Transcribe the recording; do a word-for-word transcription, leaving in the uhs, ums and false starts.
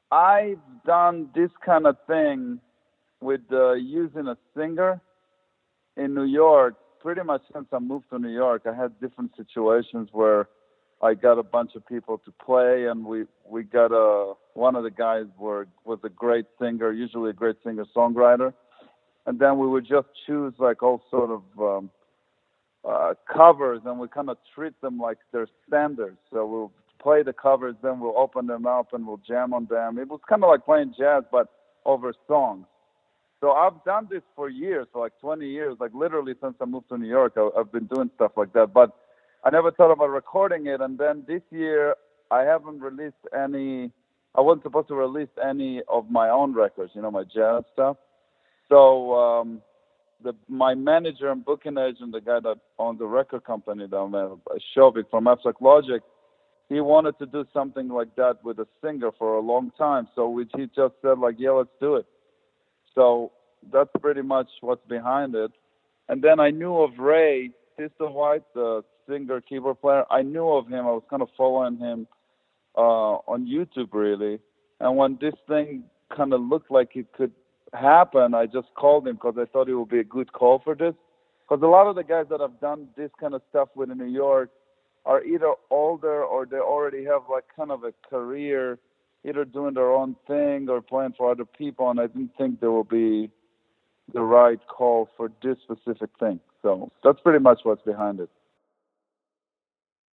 I've done this kind of thing with uh, using a singer in New York. Pretty much since I moved to New York, I had different situations where I got a bunch of people to play, and we we got a one of the guys were was a great singer, usually a great singer songwriter, and then we would just choose like all sort of um, uh, covers, and we kind of treat them like they're standards. So we'll play the covers, then we'll open them up and we'll jam on them. It was kind of like playing jazz, but over songs. So I've done this for years, for like twenty years, like literally since I moved to New York, I, I've been doing stuff like that. But I never thought about recording it. And then this year, I haven't released any. I wasn't supposed to release any of my own records, you know, my jazz stuff. So um, the my manager and booking agent, the guy that owns the record company that I'm at, Shovik from Abstract Logic, he wanted to do something like that with a singer for a long time. So we, he just said like, yeah, let's do it. So that's pretty much what's behind it. And then I knew of Ray Sister White, the singer keyboard player. I knew of him. I was kind of following him uh, on YouTube, really. And when this thing kind of looked like it could happen, I just called him because I thought it would be a good call for this. Because a lot of the guys that have done this kind of stuff with in New York are either older or they already have like kind of a career, either doing their own thing or playing for other people. And I didn't think there will be the right call for this specific thing. So that's pretty much what's behind it.